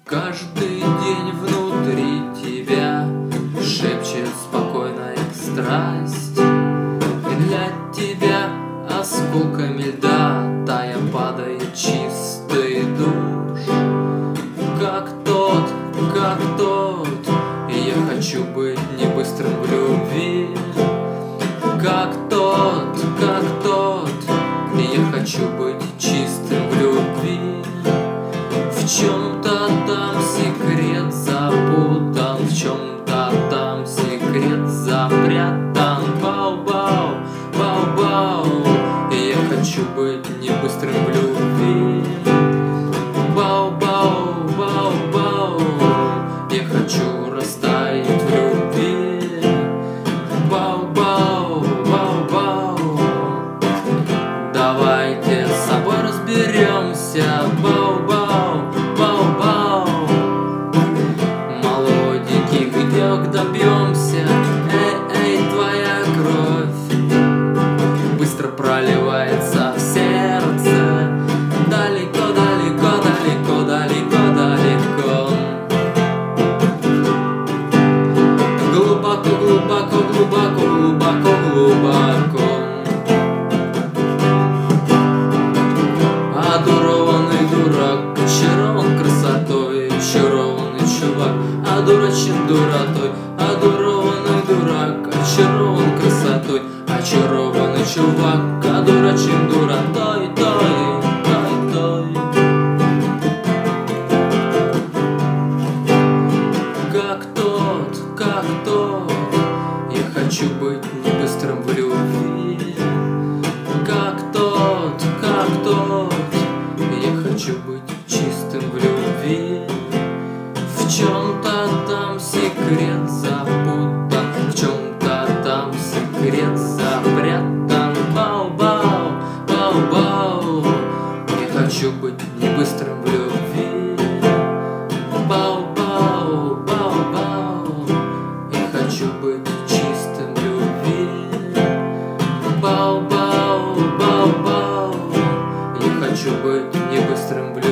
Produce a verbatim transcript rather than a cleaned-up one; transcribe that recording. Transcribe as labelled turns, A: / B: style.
A: Каждый день внутри тебя шепчет спокойная страсть, и для тебя осколками льда тая падает чистый душ. Как тот, как тот, я хочу быть не быстрым в любви. Как тот, как тот, я хочу быть чистым в любви. В чем-то там секрет запутан, в чем-то там секрет запрятан. Бау-бау, бау-бау, я хочу быть не быстрым в любви. Бау-бау, бау-бау, я хочу растаять в любви. Бау-бау, бау-бау, давайте с собой разберемся. Бау-бау, бау-бау, молоденьких девок добьемся. Эй-эй, твоя кровь быстро проливается в сердце. Далеко, далеко, далеко, далеко, далеко. Глубоко, глубоко, глубоко, глубоко, глубоко. Адорованный дурак, очарован красотой, очарованный чувак, одурачен дуротой. Адорованный дурак, очарован красотой, очарованный чувак, одурачен дуротой, той, той, той. Как тот, как тот, я хочу быть не быстрым в любви. Как тот, как тот, я хочу быть чистым в любви. В чем-то там секрет запутан, в чем-то там секрет запрятан. Бау-бау, бау-бау, я хочу быть не быстрым в любви. Бау-бау, бау-бау, я хочу быть чистым в любви. Бау-бау, бау-бау, я хочу быть не быстрым в любви.